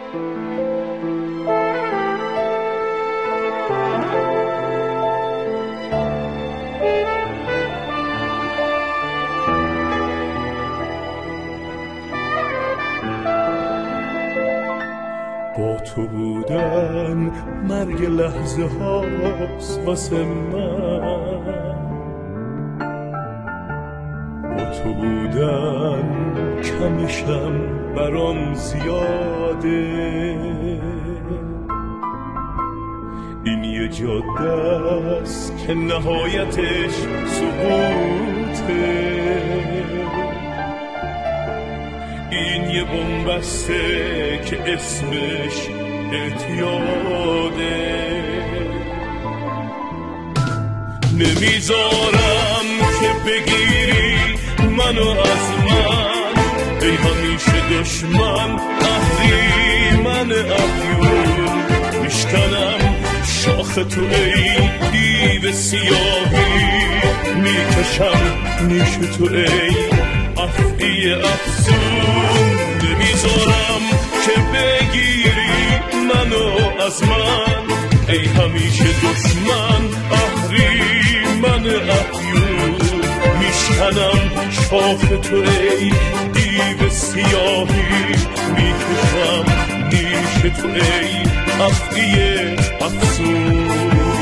با تو بودن مرگ لحظه هاست واسه من، با تو بودن کمشم برام زیاده. این یه جاده است که نهایتش سقوطه، این یه بنبسته که اسمش اعتیاده. نمیذارم که بگیری منو از من، ای همیشه دشمن اهریمن افیون. میشکنم شاخ تو ای دیو سیاهی، میکشم نیش تو ای افعی افزون. نمیذارم که بگیری منو از من، ای همیشه دشمن اهریمن افیون. میشکنم شاخ تو ای دیو سیاهی، میکشم نیش تو ای افعی افزون.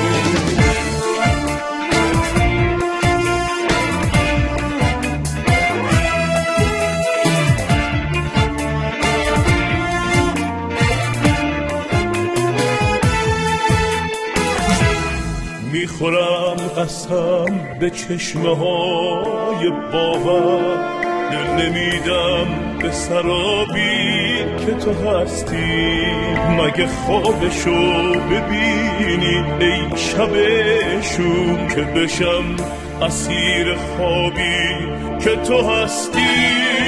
میخورم قسم به چشمه های باور، دل نمیدم به سرابی که تو هستی. مگه خوابشو ببینی ای شبشون، که بشم اسیر خوابی که تو هستی.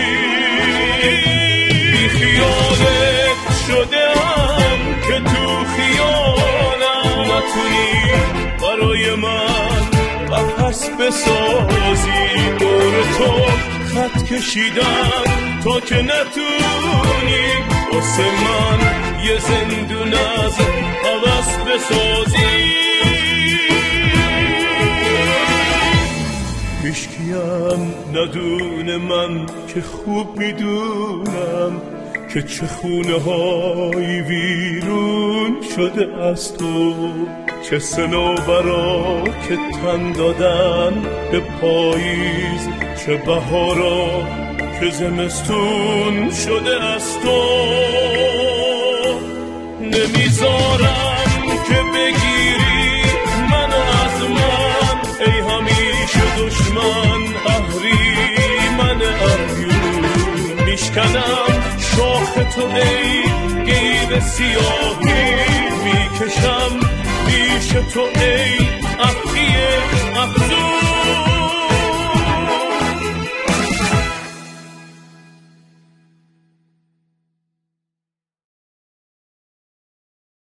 بی خیالت شدم که تو خیالم نتونی برای من قفس بسازی. دور تو خط کشیدم تا که نتونی واسه من یه زندون از هوس بسازی. هیچکیم ندونه من که خوب میدونم که چه خونه های ویرون شده از تو، چه صنوبرا که تن دادن به پاییز، چه بهارا که زمستون شده از تو. نمیذارم که بگیری منو از من، ای همیشه دشمن اهریمن افیون. میشکنم شاخ تو ای گیو سیاهی، میکشم نیش تو ای افعی افزون.